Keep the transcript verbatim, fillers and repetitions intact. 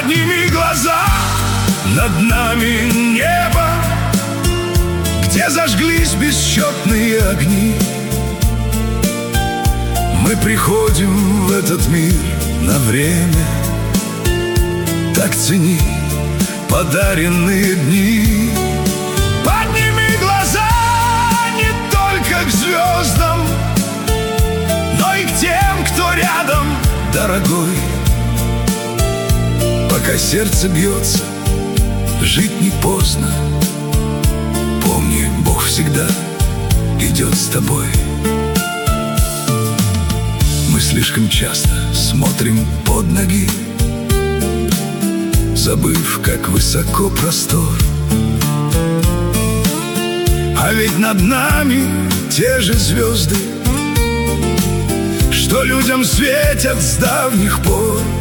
Подними глаза, над нами небо, где зажглись бесчетные огни. Мы приходим в этот мир на время, так цени подаренные дни. Подними глаза не только к звездам, но и к тем, кто рядом, дорогой. Пока сердце бьется, жить не поздно. Помни, Бог всегда идет с тобой. Мы слишком часто смотрим под ноги, забыв, как высоко простор. А ведь над нами те же звезды, что людям светят с давних пор.